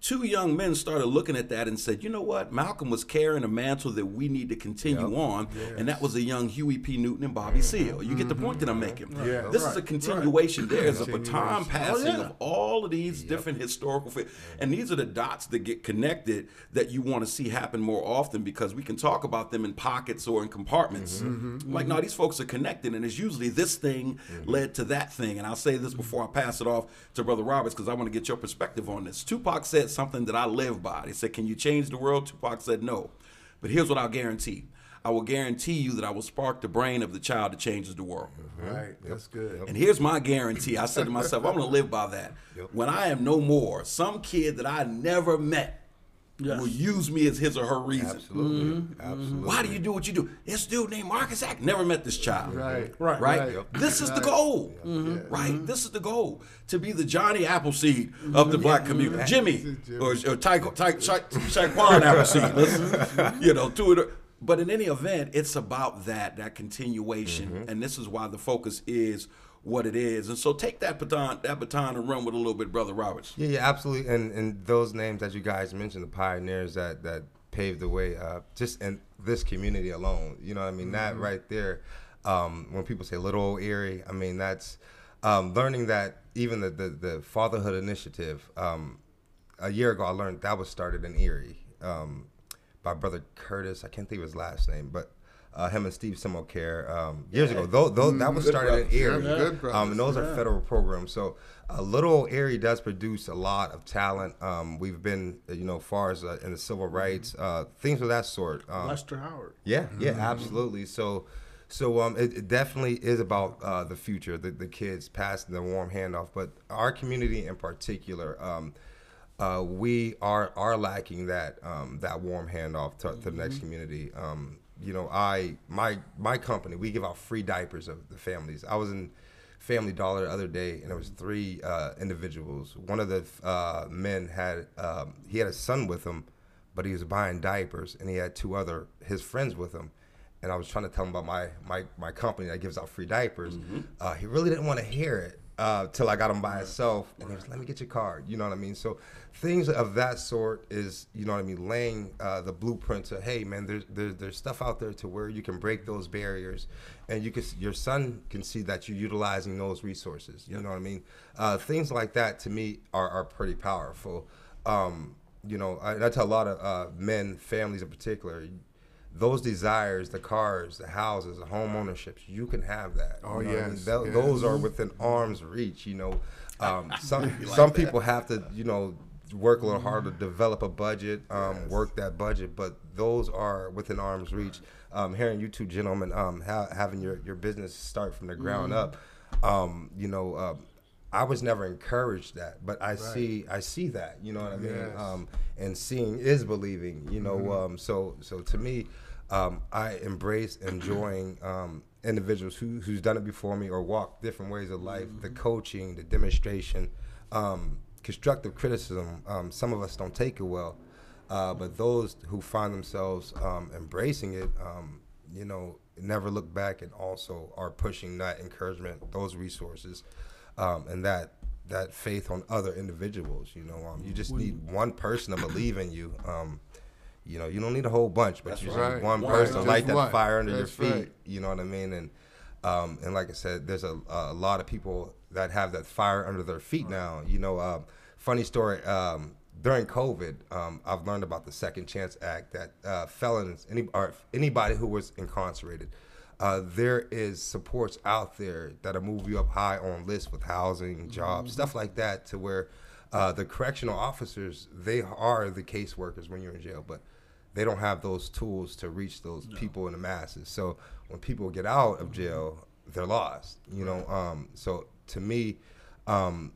two young men started looking at that and said, you know what? Malcolm was carrying a mantle that we need to continue Yep. on, Yes. and that was a young Huey P. Newton and Bobby Seale. You get the point that I'm making. Yeah. This Right. is a continuation. There is a baton Continuation. passing Oh, yeah. of all of these different historical, fi- and these are the dots that get connected that you want to see happen more often, because we can talk about them in pockets or in compartments. Like, no, these folks are connected, and it's usually this thing led to that thing. And I'll say this before I pass it off to Brother Roberts, because I want to get your perspective on this. Tupac said something that I live by. He said, can you change the world? Tupac said, no. But here's what I'll guarantee. I will guarantee you that I will spark the brain of the child that changes the world. Right. That's good. And here's my guarantee. I said to myself, I'm going to live by that. When I am no more, some kid that I never met Yes. will use me as his or her reason. Absolutely. Absolutely. Why do you do what you do? This dude named Marcus Ack never met this child. Right. Right. Right? Right. Yep. This is the Right. goal. Right? This is the goal. To be the Johnny Appleseed of the black community. Jimmy or, or Ty, Ty, Ty, Shaquan Appleseed. Let's, you know, two of the, but in any event, it's about that, that continuation. And this is why the focus is what it is. And so take that baton, that baton and run with a little bit, Brother Roberts. Yeah, yeah, absolutely. And and those names that you guys mentioned, the pioneers that that paved the way, uh, just in this community alone. You know what I mean? That right there. Um, when people say Little Old Erie, I mean that's um, learning that even the the, the Fatherhood Initiative. Um, a year ago, I learned that was started in Erie um, by Brother Curtis. I can't think of his last name, but. Uh, him and Steve Simocare um, years ago. Though, though that was Good started brothers. in Erie, Yeah, good brothers. um, and those are federal programs. So, uh, Little Old Erie does produce a lot of talent. Um, we've been, uh, you know, far as uh, in the civil rights, uh, things of that sort. Um, Lester Howard. yeah, yeah, absolutely. So, so um, it, it definitely is about uh, the future, the, the kids passing the warm handoff. But our community in particular, um, uh, we are are lacking that um, that warm handoff to, to the next community. Um, you know, I my my company, we give out free diapers of the families. I was in Family Dollar the other day, and there was three uh, individuals. One of the uh, men had um, he had a son with him, but he was buying diapers, and he had two other his friends with him. And I was trying to tell him about my my, my company that gives out free diapers. Mm-hmm. Uh, he really didn't want to hear it uh, till I got him by himself, and he was, "Let me get your card." You know what I mean? So things of that sort is, you know what I mean, laying uh, the blueprint to, hey man, there's, there's there's stuff out there to where you can break those barriers, and you can your son can see that you're utilizing those resources. You know what I mean? Uh, things like that to me are are pretty powerful. Um, you know, I, I tell a lot of uh, men, families in particular. Those desires, the cars, the houses, the home ownerships, you can have that. Oh, you know what I mean? yes, Th- yes. Those are within arm's reach, you know. Um, some like some that. people have to, you know, work a little harder to develop a budget, um, Yes. work that budget, but those are within arm's reach. Um, hearing you two gentlemen um, ha- having your, your business start from the ground up, um, you know, um, I was never encouraged that, but I see I see that, you know what I mean? Yes. Um, and seeing is believing, you know. Mm-hmm. Um, so so to me, um, I embrace enjoying um, individuals who who's done it before me or walked different ways of life. The coaching, the demonstration, um, constructive criticism. Um, some of us don't take it well, uh, but those who find themselves um, embracing it, um, you know, never look back and also are pushing that encouragement, those resources. Um, and that that faith on other individuals, you know, um, you just need one person to believe in you. Um, you know, you don't need a whole bunch, but That's you just right. need one One. person to Just light that one. fire under That's your feet. right. You know what I mean? And um, and like I said, there's a, a lot of people that have that fire under their feet now. You know, um, funny story. Um, during COVID, um, I've learned about the Second Chance Act that uh, felons, any or anybody who was incarcerated. Uh, there is supports out there that'll move you up high on lists with housing, jobs, mm-hmm. stuff like that, to where uh, the correctional officers, they are the caseworkers when you're in jail, but they don't have those tools to reach those no. people in the masses. So when people get out of jail, they're lost, you know? Um, so to me, um,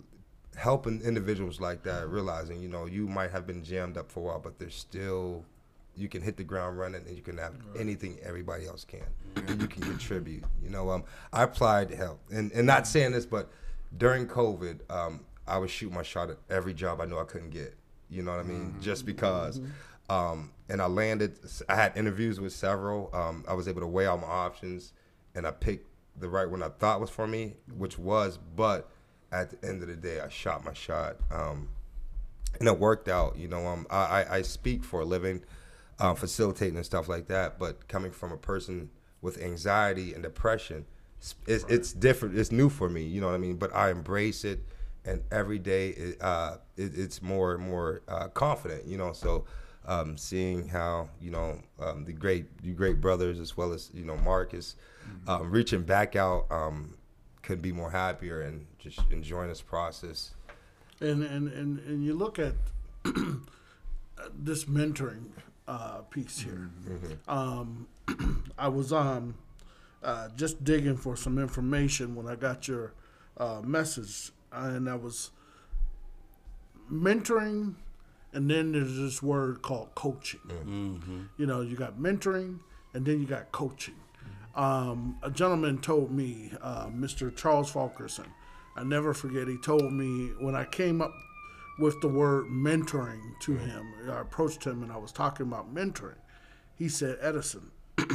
helping individuals like that, realizing, you know, you might have been jammed up for a while, but there's still... you can hit the ground running and you can have right. anything everybody else can. And you can contribute. You know, um, I applied to help. And, and not saying this, but during COVID, um, I would shoot my shot at every job I knew I couldn't get. You know what I mean? Mm-hmm. Just because. Mm-hmm. Um, and I landed, I had interviews with several. Um, I was able to weigh out my options and I picked the right one I thought was for me, which was, but at the end of the day, I shot my shot. Um, and it worked out. You know, um, I, I I speak for a living, um, facilitating and stuff like that. But coming from a person with anxiety and depression, it's, it's, right. it's different. It's new for me. You know what I mean? But I embrace it, and every day it, uh, it, it's more and more uh, confident. You know, so um, seeing how you know um, the great the great brothers as well as you know Marcus mm-hmm. um, reaching back out, um, couldn't be more happier and just enjoying this process. And and, and, and you look at this mentoring uh, piece here. Mm-hmm. Um, I was um, uh, just digging for some information when I got your uh, message, and I was mentoring, and then there's this word called coaching. Mm-hmm. You know, you got mentoring, and then you got coaching. Mm-hmm. Um, a gentleman told me, uh, Mister Charles Fulkerson, I never forget, he told me when I came up with the word mentoring to him, I approached him and I was talking about mentoring. He said, Edison,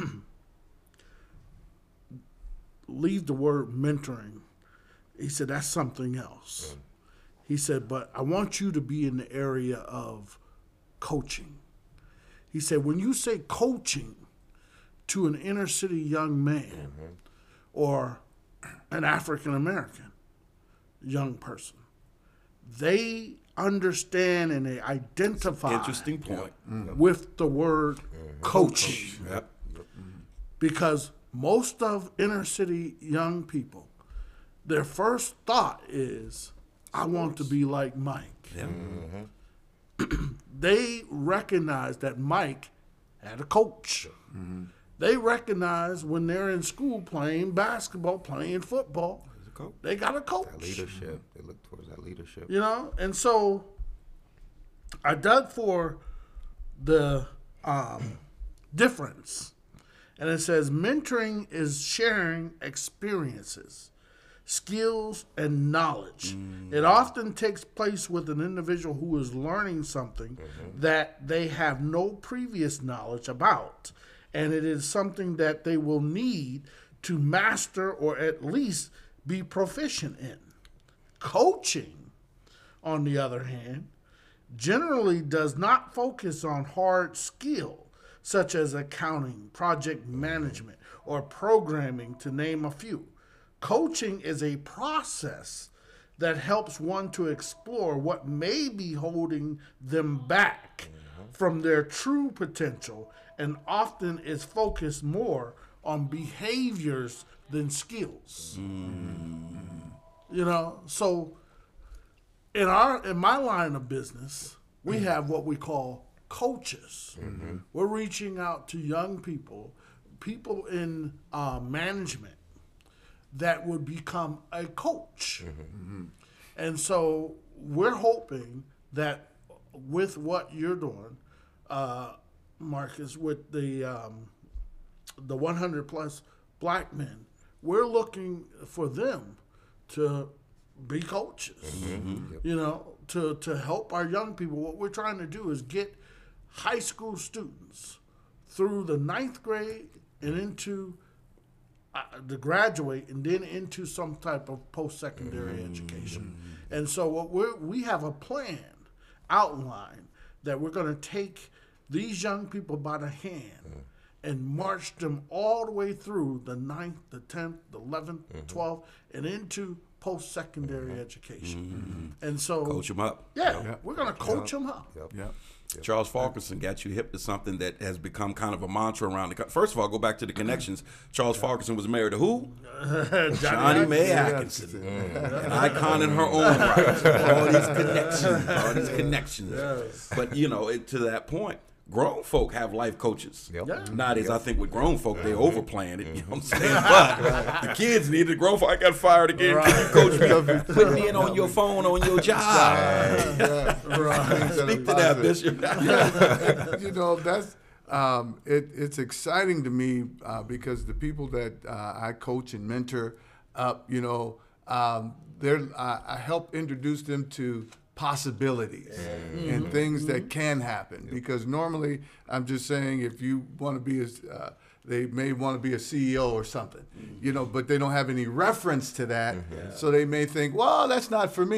leave the word mentoring. He said, that's something else. He said, but I want you to be in the area of coaching. He said, when you say coaching to an inner city young man mm-hmm. or an African American young person, they understand and they identify interesting point. with the word mm-hmm. coaching. Yep. Because most of inner city young people, their first thought is, I want to be like Mike. Yep. Mm-hmm. They recognize that Mike had a coach. Mm-hmm. They recognize when they're in school playing basketball, playing football, they got a coach. That leadership. They look towards that leadership. You know, and so I dug for the um, difference. And it says mentoring is sharing experiences, skills, and knowledge. Mm. It often takes place with an individual who is learning something mm-hmm. that they have no previous knowledge about. And it is something that they will need to master or at least be proficient in. Coaching, on the other hand, generally does not focus on hard skill, such as accounting, project management, or programming, to name a few. Coaching is a process that helps one to explore what may be holding them back mm-hmm. from their true potential, and often is focused more on behaviors than skills. Mm. You know, so in our in my line of business, we have what we call coaches. Mm-hmm. We're reaching out to young people, people in uh, management that would become a coach. Mm-hmm. And so we're hoping that with what you're doing, uh, Marcus, with the um, the one hundred plus black men, we're looking for them to be coaches, mm-hmm. you know, to, to help our young people. What we're trying to do is get high school students through the ninth grade and into uh, the graduate and then into some type of post-secondary mm-hmm. education. And so what we're, we have a plan outlined that we're going to take these young people by the hand mm-hmm. and march them all the way through the ninth, the tenth, the eleventh, mm-hmm. twelfth, and into post-secondary mm-hmm. education. Mm-hmm. And so... Coach them up. Yeah, yep. we're going to coach yep. them up. Yep. Yep. Yep. Charles Fulkerson got you hip to something that has become kind of a mantra around the country. First of all, go back to the connections. Charles Fulkerson was married to who? Johnny, Johnny Mae Atkinson. Mm. An icon in her own right. All these connections. All these connections. Yes. But, you know, it, to that point, grown folk have life coaches. Yep. Yeah. Nowadays, yep. I think with grown folk, they overplaying it. You know what I'm saying? But the kids need the grown folk. I got fired again. Right. You coach me. Put me in on your phone on your job. Yeah. Right. Speak to that, Bishop. Yeah. You know, that's um, it, it's exciting to me uh, because the people that uh, I coach and mentor up, you know, um, they're I, I help introduce them to possibilities mm-hmm. and things mm-hmm. that can happen. Yep. Because normally, I'm just saying, if you want to be a, uh, they may want to be a C E O or something, mm-hmm. you know, but they don't have any reference to that, mm-hmm. so they may think, well, that's not for me.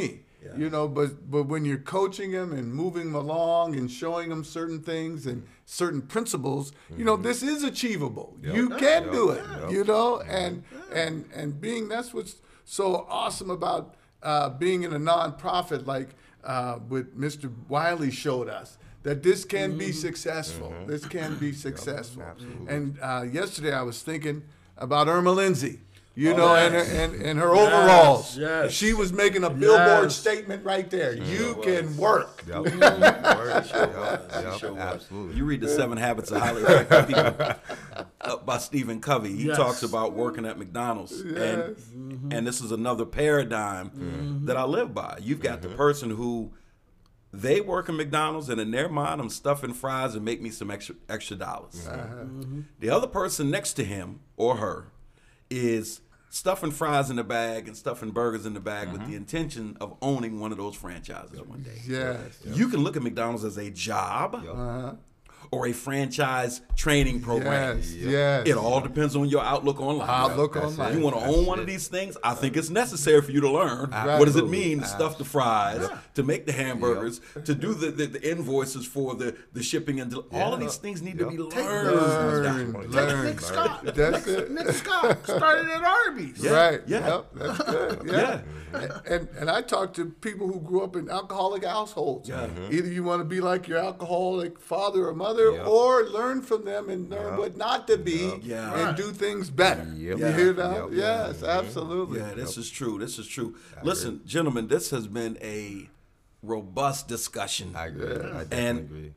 You know, but but when you're coaching them and moving them along and showing them certain things and certain principles, you know, this is achievable. Yep. You can Yep. do it. Yep. You know, and and and being that's what's so awesome about uh, being in a nonprofit like uh, what Mister Wiley showed us. That this can be successful. Mm-hmm. This can be successful. Absolutely. And uh, yesterday I was thinking about Irma Lindsay. You Oh, know, yes. and, her, and and her overalls. yes. She was making a billboard Yes. statement right there. You was. can work. Yep. Yep. Yep. Sure was. Absolutely. You read the Seven Habits of Highly Effective People uh, by Stephen Covey. He Yes. talks about working at McDonald's, Yes. and and this is another paradigm that I live by. You've got the person who they work at McDonald's, and in their mind, I'm stuffing fries and make me some extra extra dollars. The other person next to him or her is stuffing fries in the bag and stuffing burgers in the bag with the intention of owning one of those franchises one day. Yes. You can look at McDonald's as a job Uh-huh. or a franchise training program. Yes. Yes. It all depends on your outlook on life. Outlook That's on it. life. You want to own one of these things? I think it's necessary for you to learn what does it Absolutely. mean to stuff the fries, to make the hamburgers, to do the, the, the invoices for the, the shipping and del- all of these things need to be Yep. learned. Learn, Take learn. Nick Scott. That's it. Nick Scott started at Arby's. Yeah, Right. yeah. Yep. That's good. Yeah. Yeah. And and I talk to people who grew up in alcoholic households. Yeah. Either you want to be like your alcoholic father or mother, Yep. or learn from them and learn what not to be, Yeah. and do things better. Yep. You Yeah. hear that? Yep. Yes, absolutely. Yeah, this is true. This is true. Listen, gentlemen, this has been a robust discussion. I agree. I definitely And- agree.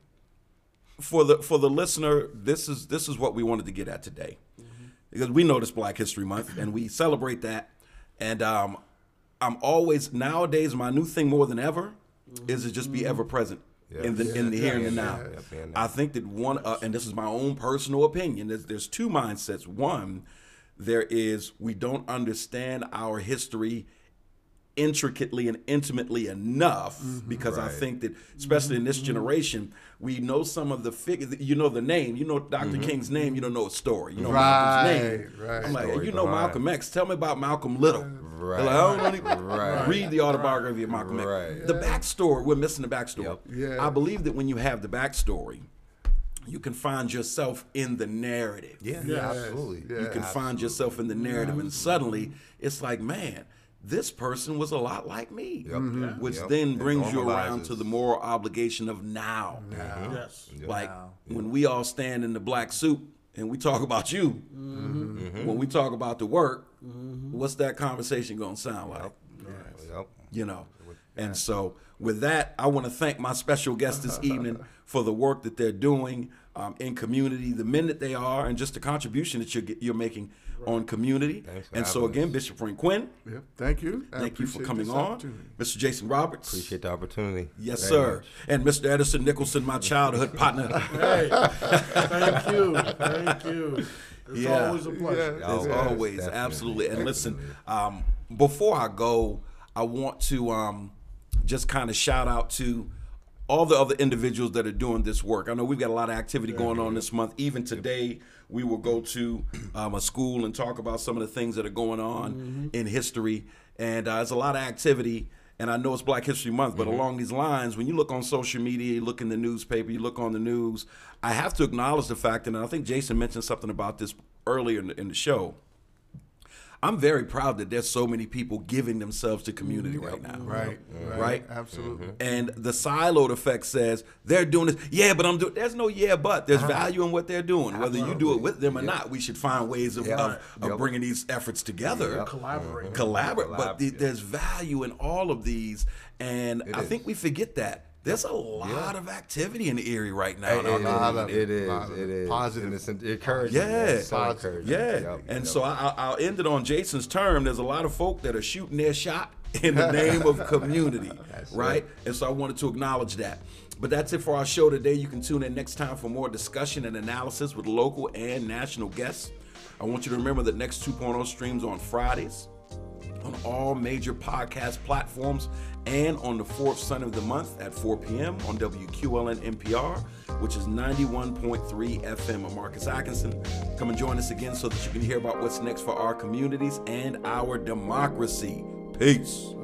for the for the listener, this is this is what we wanted to get at today, because we know this Black History Month and we celebrate that. And um, I'm always nowadays my new thing more than ever is to just be ever present in the in the here and the now. Yeah, yeah, yeah. I think that one, uh, and this is my own personal opinion. There's, there's two mindsets. One, there is we don't understand our history intricately and intimately enough, because I Right. think that especially in this generation we know some of the figures. You know the name, you know Doctor King's name, you don't know his story. You know Right, Malcolm's name. right. I'm like, Story you know behind. Malcolm X. Tell me about Malcolm Little. Right. They're like, I don't really Right. read the autobiography of Malcolm Right. X. The backstory, we're missing the backstory. Yep. Yeah. I believe that when you have the backstory, you can find yourself in the narrative. Yeah, Yes. absolutely. Yeah. You can find yourself in the narrative, and suddenly it's like, man, this person was a lot like me, Yep. Mhm. which Yep. then It brings you around normalizes. to the moral obligation of now. Yes. Like when we all stand in the black suit and we talk about you, when we talk about the work, what's that conversation gonna sound like? Yep. You know. And so with that, I want to thank my special guest this evening for the work that they're doing um, in community, the men that they are, and just the contribution that you're, you're making on community. Thanks for And so having again, us. Bishop Frank Quinn, Yep. Thank you. I thank you for appreciate coming this on. opportunity. Mister Jason Roberts. Appreciate the opportunity. Yes, Very sir. much. And Mister Edison Nicholson, my childhood partner. Hey, thank you. Thank you. It's Yeah. always a pleasure. Yeah. As Yes, always, definitely, absolutely. And listen, definitely. um, before I go, I want to um, just kind of shout out to all the other individuals that are doing this work. I know we've got a lot of activity going on this month. Even today, we will go to um, a school and talk about some of the things that are going on in history. And uh, there's a lot of activity. And I know it's Black History Month, but along these lines, when you look on social media, you look in the newspaper, you look on the news, I have to acknowledge the fact, and I think Jason mentioned something about this earlier in the, in the show. I'm very proud that there's so many people giving themselves to community right now. Right. Right. Right? Absolutely. And the siloed effect says they're doing this. Yeah, but I'm doing. There's no yeah, but there's Uh-huh. value in what they're doing. Whether you do it with them or not, we should find ways of, Yeah. of, of Yep. bringing these efforts together. Collaborate. Collaborate, but Collab- the, yeah. there's value in all of these, and It I is. think we forget that. There's a lot of activity in Erie right now. It, and I it, know- lot of it it, is. lot of It it. is. Positive. And it's encouraging. Yeah. It's so Positive. encouraging. Yeah, Yep, and yep. so I, I- I'll end it on Jason's term. There's a lot of folk that are shooting their shot in the name of community, right? And so I wanted to acknowledge that. But that's it for our show today. You can tune in next time for more discussion and analysis with local and national guests. I want you to remember that Next two point oh streams on Fridays on all major podcast platforms and on the fourth Sunday of the month at four p.m. on W Q L N N P R, which is ninety-one point three F M. I'm Marcus Atkinson. Come and join us again so that you can hear about what's next for our communities and our democracy. Peace.